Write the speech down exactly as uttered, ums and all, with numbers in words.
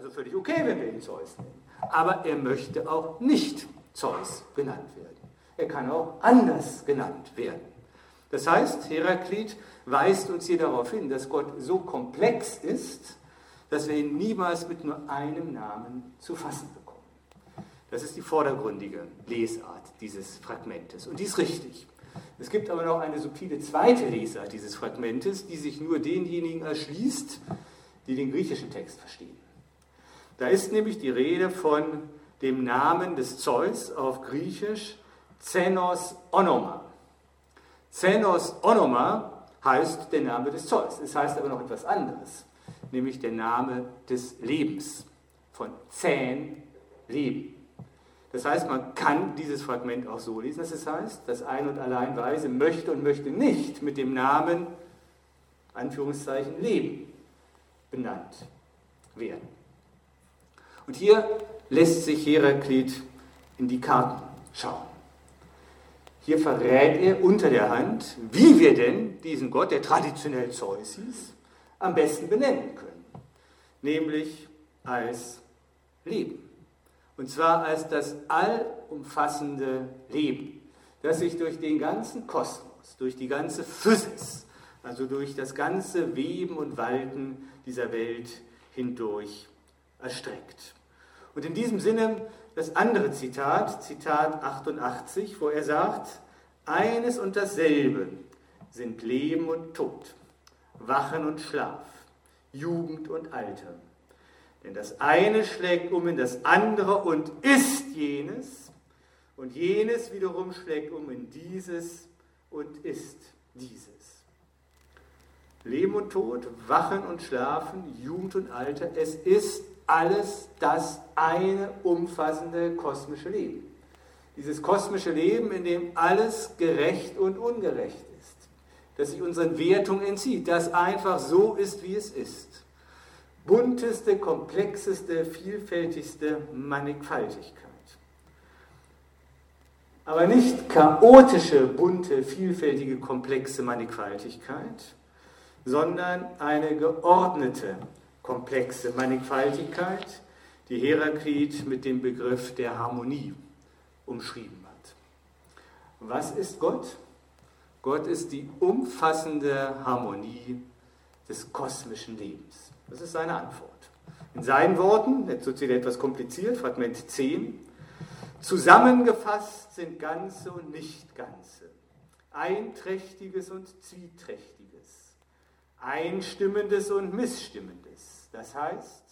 also völlig okay, wenn wir ihn Zeus nennen. Aber er möchte auch nicht Zeus genannt werden. Er kann auch anders genannt werden. Das heißt, Heraklit weist uns hier darauf hin, dass Gott so komplex ist, dass wir ihn niemals mit nur einem Namen zu fassen bekommen. Das ist die vordergründige Lesart dieses Fragmentes. Und die ist richtig. Es gibt aber noch eine subtile zweite Lesart dieses Fragmentes, die sich nur denjenigen erschließt, die den griechischen Text verstehen. Da ist nämlich die Rede von dem Namen des Zeus auf Griechisch Xenos Onoma. Xenos Onoma heißt der Name des Zeus. Es heißt aber noch etwas anderes, nämlich der Name des Lebens, von Zähn, Leben. Das heißt, man kann dieses Fragment auch so lesen, dass es heißt, das Ein- und Alleinweise möchte und möchte nicht mit dem Namen, Anführungszeichen, Leben benannt werden. Und hier lässt sich Heraklit in die Karten schauen. Hier verrät er unter der Hand, wie wir denn diesen Gott, der traditionell Zeus hieß, am besten benennen können. Nämlich als Leben. Und zwar als das allumfassende Leben, das sich durch den ganzen Kosmos, durch die ganze Physis, also durch das ganze Weben und Walten dieser Welt hindurch erstreckt. Und in diesem Sinne das andere Zitat, Zitat achtundachtzig, wo er sagt, eines und dasselbe sind Leben und Tod, Wachen und Schlaf, Jugend und Alter. Denn das eine schlägt um in das andere und ist jenes, und jenes wiederum schlägt um in dieses und ist dieses. Leben und Tod, Wachen und Schlafen, Jugend und Alter, es ist alles das eine umfassende kosmische Leben. Dieses kosmische Leben, in dem alles gerecht und ungerecht ist, das sich unseren Wertungen entzieht, das einfach so ist, wie es ist. Bunteste, komplexeste, vielfältigste Mannigfaltigkeit. Aber nicht chaotische, bunte, vielfältige, komplexe Mannigfaltigkeit, sondern eine geordnete, komplexe Mannigfaltigkeit, die Heraklit mit dem Begriff der Harmonie umschrieben hat. Was ist Gott? Gott ist die umfassende Harmonie des kosmischen Lebens. Das ist seine Antwort. In seinen Worten, jetzt wird es wieder etwas kompliziert, Fragment zehn, zusammengefasst sind Ganze und Nicht-Ganze, Einträchtiges und Zwieträchtiges, Einstimmendes und Missstimmendes. Das heißt,